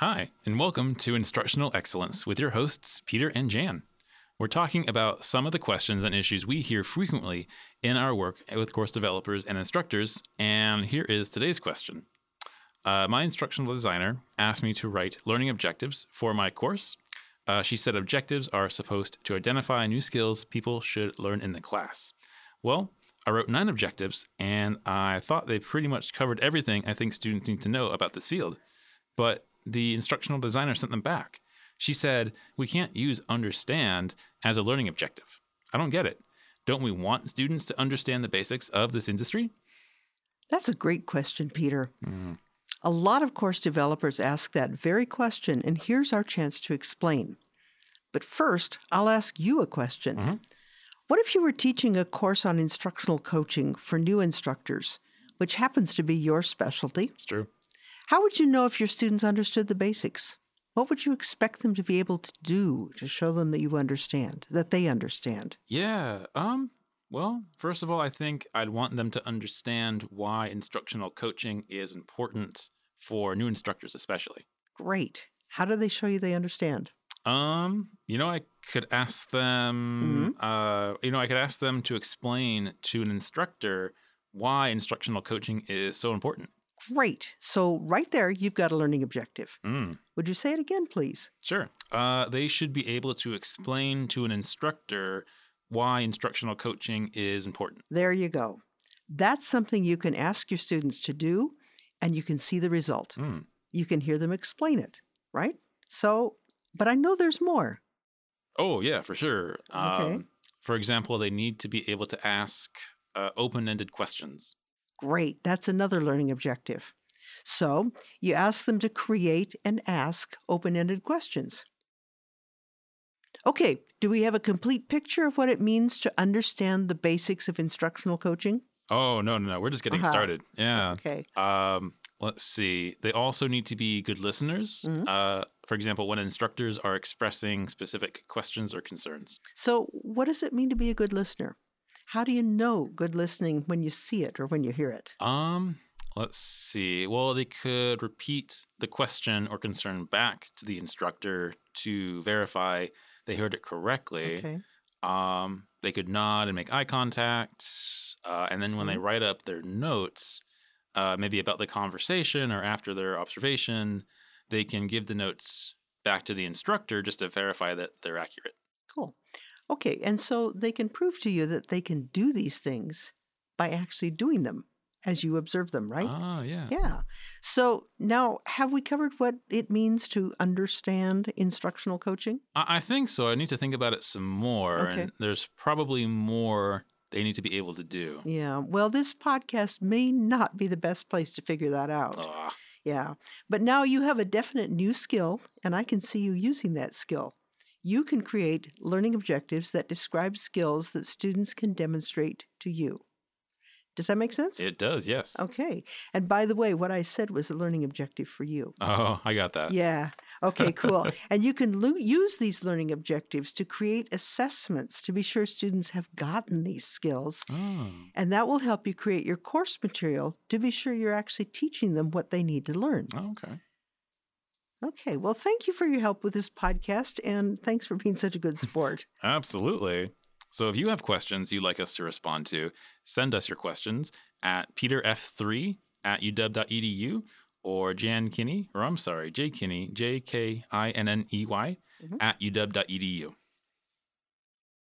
Hi, and welcome to Instructional Excellence with your hosts, Peter and Jan. We're talking about some of the questions and issues we hear frequently in our work with course developers and instructors, and here is today's question. My instructional designer asked me to write learning objectives for my course. She said objectives are supposed to identify new skills people should learn in the class. Well, I wrote 9 objectives, and I thought they pretty much covered everything I think students need to know about this field. But the instructional designer sent them back. She said, we can't use understand as a learning objective. I don't get it. Don't we want students to understand the basics of this industry? That's a great question, Peter. A lot of course developers ask that very question, and here's our chance to explain. But first, I'll ask you a question. What if you were teaching a course on instructional coaching for new instructors, which happens to be your specialty? It's true. How would you know if your students understood the basics? What would you expect them to be able to do to show them that you understand, that they understand? Yeah, well, first of all, I think I'd want them to understand why instructional coaching is important for new instructors especially. Great. How do they show you they understand? I could ask them, I could ask them to explain to an instructor why instructional coaching is so important. Great. So right there, you've got a learning objective. Would you say it again, please? Sure. They should be able to explain to an instructor why instructional coaching is important. There you go. That's something you can ask your students to do, and you can see the result. You can hear them explain it, right? So, but I know there's more. Oh, yeah, for sure. Okay. For example, they need to be able to ask open-ended questions. Great. That's another learning objective. So you ask them to create and ask open-ended questions. Okay, do we have a complete picture of what it means to understand the basics of instructional coaching? Oh, no. We're just getting started. Yeah. Okay. Let's see. They also need to be good listeners. For example, when instructors are expressing specific questions or concerns. So what does it mean to be a good listener? How do you know good listening when you see it or when you hear it? Let's see. Well, they could repeat the question or concern back to the instructor to verify they heard it correctly. Okay. They could nod and make eye contact. And then when they write up their notes, maybe about the conversation or after their observation, they can give the notes back to the instructor just to verify that they're accurate. Cool. Okay, and so they can prove to you that they can do these things by actually doing them as you observe them, right? Yeah. Yeah. So now, have we covered what it means to understand instructional coaching? I think so. I need to think about it some more. Okay. And there's probably more they need to be able to do. Yeah. Well, this podcast may not be the best place to figure that out. Yeah. But now you have a definite new skill, and I can see you using that skill. You can create learning objectives that describe skills that students can demonstrate to you. Does that make sense? It does, yes. Okay. And by the way, what I said was a learning objective for you. Oh, I got that. Yeah. Okay, cool. And you can use these learning objectives to create assessments to be sure students have gotten these skills. And that will help you create your course material to be sure you're actually teaching them what they need to learn. Okay. Okay. Well, thank you for your help with this podcast, and thanks for being such a good sport. Absolutely. So if you have questions you'd like us to respond to, send us your questions at peterf3@uw.edu or Jan Kinney, J Kinney, JKINNEY, at uw.edu.